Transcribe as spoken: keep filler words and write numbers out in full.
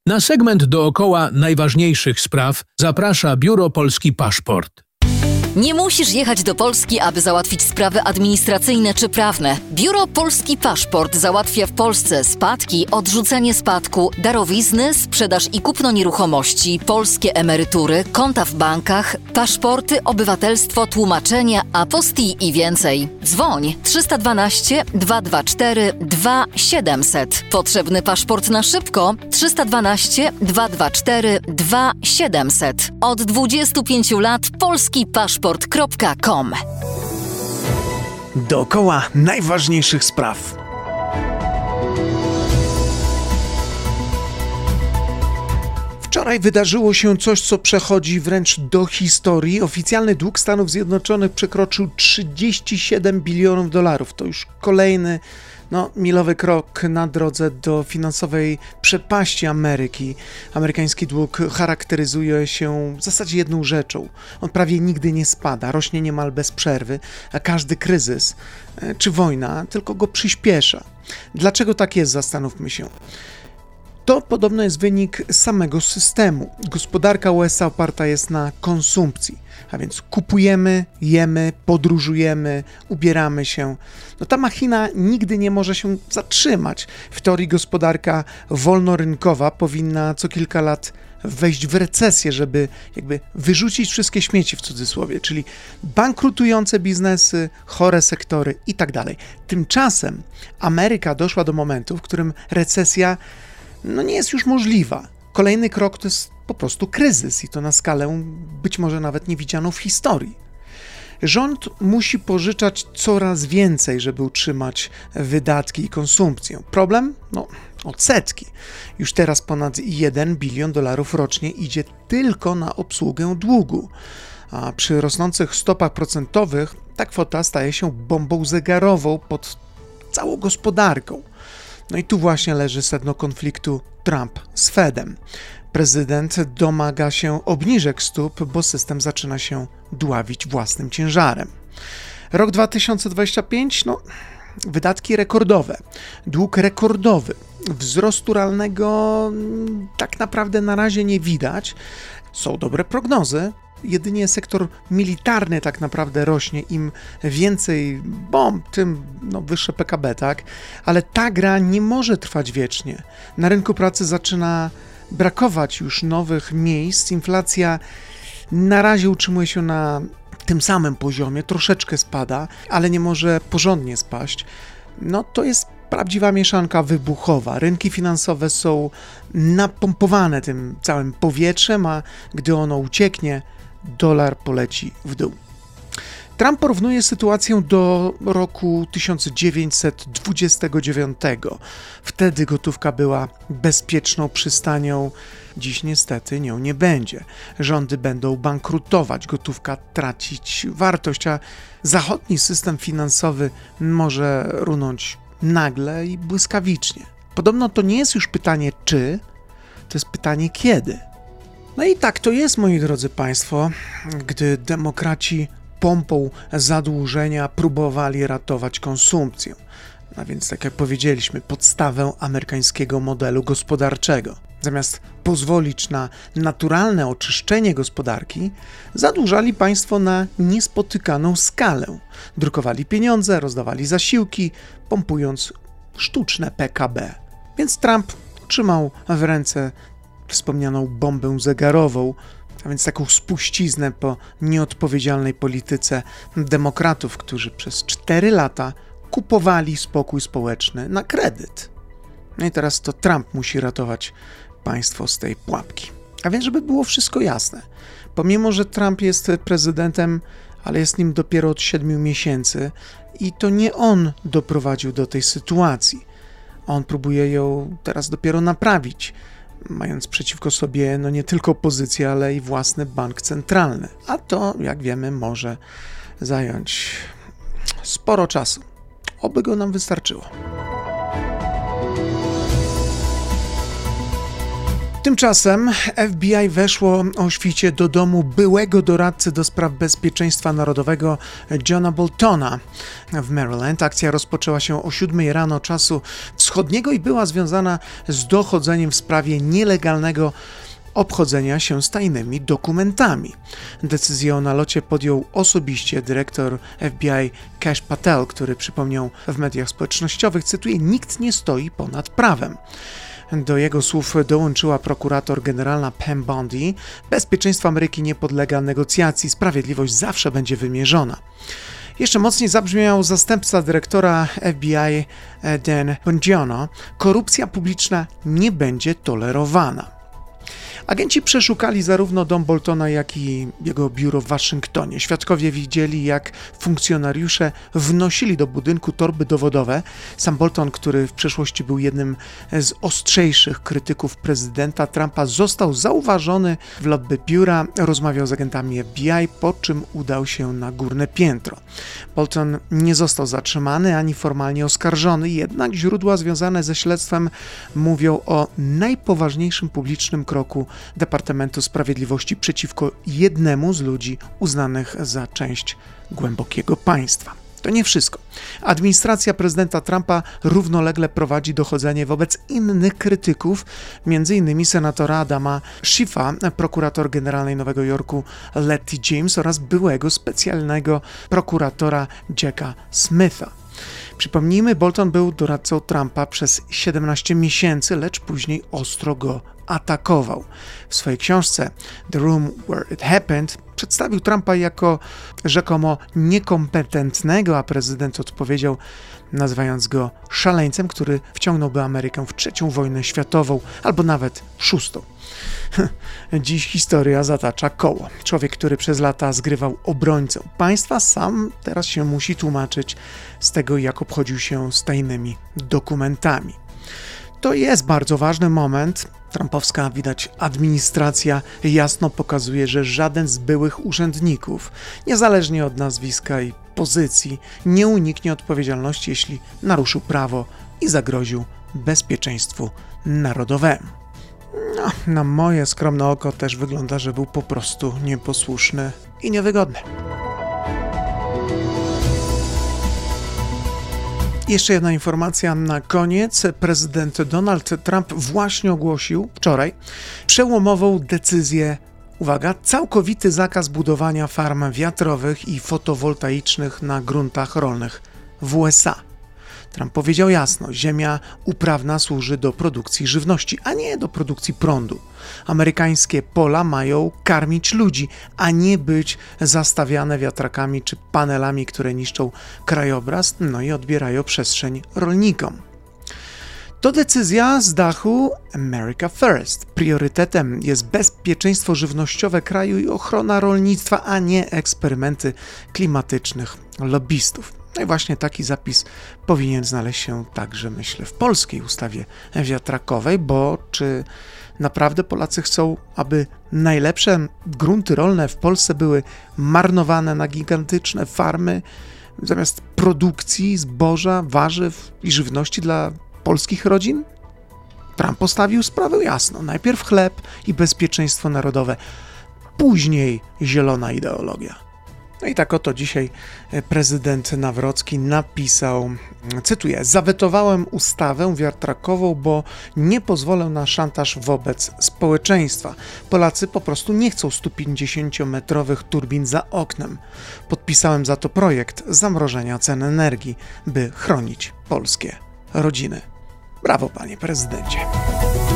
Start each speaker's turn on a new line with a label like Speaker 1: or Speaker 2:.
Speaker 1: Na segment dookoła najważniejszych spraw zaprasza Biuro Polski Paszport.
Speaker 2: Nie musisz jechać do Polski, aby załatwić sprawy administracyjne czy prawne. Biuro Polski Paszport załatwia w Polsce spadki, odrzucenie spadku, darowizny, sprzedaż i kupno nieruchomości, polskie emerytury, konta w bankach, paszporty, obywatelstwo, tłumaczenia, apostille i więcej. Dzwoń trzysta dwanaście, dwieście dwadzieścia cztery, dwa siedemset. Potrzebny paszport na szybko? trzysta dwanaście, dwieście dwadzieścia cztery, dwa siedemset. Od dwudziestu pięciu lat polski paszport kropka com.
Speaker 3: Dookoła najważniejszych spraw. Wczoraj wydarzyło się coś, co przechodzi wręcz do historii. Oficjalny dług Stanów Zjednoczonych przekroczył trzydzieści siedem bilionów dolarów. To już kolejny no, milowy krok na drodze do finansowej przepaści Ameryki. Amerykański dług charakteryzuje się w zasadzie jedną rzeczą. On prawie nigdy nie spada, rośnie niemal bez przerwy, a każdy kryzys czy wojna tylko go przyspiesza. Dlaczego tak jest, zastanówmy się. To podobno jest wynik samego systemu. Gospodarka U S A oparta jest na konsumpcji, a więc kupujemy, jemy, podróżujemy, ubieramy się. No ta machina nigdy nie może się zatrzymać. W teorii gospodarka wolnorynkowa powinna co kilka lat wejść w recesję, żeby jakby wyrzucić wszystkie śmieci w cudzysłowie, czyli bankrutujące biznesy, chore sektory i tak dalej. Tymczasem Ameryka doszła do momentu, w którym recesja no nie jest już możliwa. Kolejny krok to jest po prostu kryzys i to na skalę być może nawet niewidzianą w historii. Rząd musi pożyczać coraz więcej, żeby utrzymać wydatki i konsumpcję. Problem? No, odsetki. Już teraz ponad jeden bilion dolarów rocznie idzie tylko na obsługę długu. A przy rosnących stopach procentowych ta kwota staje się bombą zegarową pod całą gospodarką. No i tu właśnie leży sedno konfliktu Trump z Fedem. Prezydent domaga się obniżek stóp, bo system zaczyna się dławić własnym ciężarem. Rok dwa tysiące dwudziesty piąty, no wydatki rekordowe, dług rekordowy, wzrostu realnego tak naprawdę na razie nie widać. Są dobre prognozy. Jedynie sektor militarny tak naprawdę rośnie, im więcej bomb, tym no, wyższe P K B, tak? Ale ta gra nie może trwać wiecznie. Na rynku pracy zaczyna brakować już nowych miejsc, inflacja na razie utrzymuje się na tym samym poziomie, troszeczkę spada, ale nie może porządnie spaść. No to jest prawdziwa mieszanka wybuchowa. Rynki finansowe są napompowane tym całym powietrzem, a gdy ono ucieknie, dolar poleci w dół. Trump porównuje sytuację do roku tysiąc dziewięćset dwudziestego dziewiątego. Wtedy gotówka była bezpieczną przystanią. Dziś niestety nią nie będzie. Rządy będą bankrutować, gotówka tracić wartość, a zachodni system finansowy może runąć nagle i błyskawicznie. Podobno to nie jest już pytanie czy, to jest pytanie kiedy. No i tak to jest, moi drodzy Państwo, gdy demokraci pompą zadłużenia próbowali ratować konsumpcję. A więc, tak jak powiedzieliśmy, podstawę amerykańskiego modelu gospodarczego. Zamiast pozwolić na naturalne oczyszczenie gospodarki, zadłużali państwo na niespotykaną skalę. Drukowali pieniądze, rozdawali zasiłki, pompując sztuczne P K B. Więc Trump trzymał w ręce wspomnianą bombę zegarową, a więc taką spuściznę po nieodpowiedzialnej polityce demokratów, którzy przez cztery lata kupowali spokój społeczny na kredyt. No i teraz to Trump musi ratować państwo z tej pułapki. A więc, żeby było wszystko jasne, pomimo że Trump jest prezydentem, ale jest nim dopiero od siedmiu miesięcy i to nie on doprowadził do tej sytuacji. On próbuje ją teraz dopiero naprawić, mając przeciwko sobie no nie tylko opozycję, ale i własny bank centralny. A to, jak wiemy, może zająć sporo czasu. Oby go nam wystarczyło. Tymczasem F B I weszło o świcie do domu byłego doradcy do spraw bezpieczeństwa narodowego Johna Boltona w Maryland. Akcja rozpoczęła się o siódmej rano czasu wschodniego i była związana z dochodzeniem w sprawie nielegalnego obchodzenia się z tajnymi dokumentami. Decyzję o nalocie podjął osobiście dyrektor F B I Kash Patel, który przypomniał w mediach społecznościowych, cytuję, nikt nie stoi ponad prawem. Do jego słów dołączyła prokurator generalna Pam Bondi. Bezpieczeństwo Ameryki nie podlega negocjacji, sprawiedliwość zawsze będzie wymierzona. Jeszcze mocniej zabrzmiał zastępca dyrektora F B I Dan Bongiono. Korupcja publiczna nie będzie tolerowana. Agenci przeszukali zarówno dom Boltona, jak i jego biuro w Waszyngtonie. Świadkowie widzieli, jak funkcjonariusze wnosili do budynku torby dowodowe. Sam Bolton, który w przeszłości był jednym z ostrzejszych krytyków prezydenta Trumpa, został zauważony w lobby biura, rozmawiał z agentami F B I, po czym udał się na górne piętro. Bolton nie został zatrzymany ani formalnie oskarżony, jednak źródła związane ze śledztwem mówią o najpoważniejszym publicznym kroku Departamentu Sprawiedliwości przeciwko jednemu z ludzi uznanych za część głębokiego państwa. To nie wszystko. Administracja prezydenta Trumpa równolegle prowadzi dochodzenie wobec innych krytyków, między innymi senatora Adama Schiffa, prokurator generalnej Nowego Jorku Letty James oraz byłego specjalnego prokuratora Jacka Smitha. Przypomnijmy, Bolton był doradcą Trumpa przez siedemnaście miesięcy, lecz później ostro go atakował. W swojej książce The Room Where It Happened przedstawił Trumpa jako rzekomo niekompetentnego, a prezydent odpowiedział, nazywając go szaleńcem, który wciągnąłby Amerykę w trzecią wojnę światową, albo nawet w szóstą. Dziś historia zatacza koło. Człowiek, który przez lata zgrywał obrońcę państwa, sam teraz się musi tłumaczyć z tego, jak obchodził się z tajnymi dokumentami. To jest bardzo ważny moment. Trumpowska, widać, administracja jasno pokazuje, że żaden z byłych urzędników, niezależnie od nazwiska i pozycji, nie uniknie odpowiedzialności, jeśli naruszył prawo i zagroził bezpieczeństwu narodowemu. No, na moje skromne oko też wygląda, że był po prostu nieposłuszny i niewygodny. Jeszcze jedna informacja na koniec. Prezydent Donald Trump właśnie ogłosił wczoraj przełomową decyzję, uwaga, całkowity zakaz budowania farm wiatrowych i fotowoltaicznych na gruntach rolnych w U S A. Trump powiedział jasno, ziemia uprawna służy do produkcji żywności, a nie do produkcji prądu. Amerykańskie pola mają karmić ludzi, a nie być zastawiane wiatrakami czy panelami, które niszczą krajobraz, no i odbierają przestrzeń rolnikom. To decyzja z dachu America First. Priorytetem jest bezpieczeństwo żywnościowe kraju i ochrona rolnictwa, a nie eksperymenty klimatycznych lobbystów. No i właśnie taki zapis powinien znaleźć się także, myślę, w polskiej ustawie wiatrakowej, bo czy naprawdę Polacy chcą, aby najlepsze grunty rolne w Polsce były marnowane na gigantyczne farmy zamiast produkcji zboża, warzyw i żywności dla polskich rodzin? Trump postawił sprawę jasno. Najpierw chleb i bezpieczeństwo narodowe, później zielona ideologia. No i tak oto dzisiaj prezydent Nawrocki napisał, cytuję, zawetowałem ustawę wiatrakową, bo nie pozwolę na szantaż wobec społeczeństwa. Polacy po prostu nie chcą stu pięćdziesięciometrowych turbin za oknem. Podpisałem za to projekt zamrożenia cen energii, by chronić polskie rodziny. Brawo, panie prezydencie.